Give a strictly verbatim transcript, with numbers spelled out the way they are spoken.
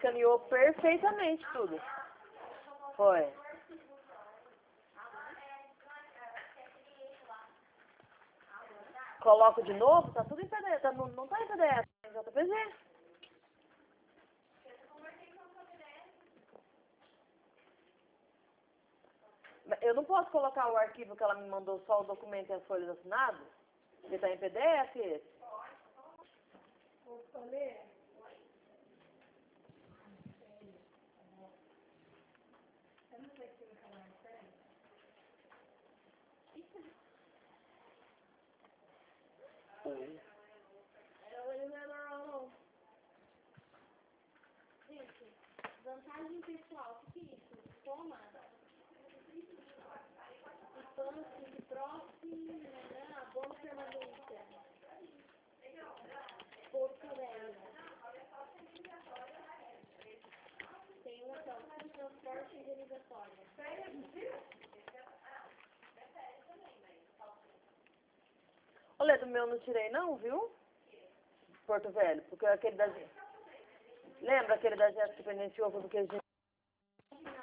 escaneou perfeitamente tudo. Foi. Coloco de novo, tá tudo em P D F, tá, não, não tá em P D F, tá em J P G. Eu não posso colocar o arquivo que ela me mandou, só o documento e as folhas assinadas? Ele tá em P D F esse? Posso ler? Eu não sei se eu vou falar sério. Oi. Eu não é normal, não. Gente, vantagem pessoal, o que é isso? Toma. Infância, de próximo, né? Boa permanência. Porto Velho. Tem uma ação de transporte indenizatório. Olha, do meu não tirei não, viu? Porto Velho, porque aquele da... Lembra aquele da Jéssica que pendenciou porque a gente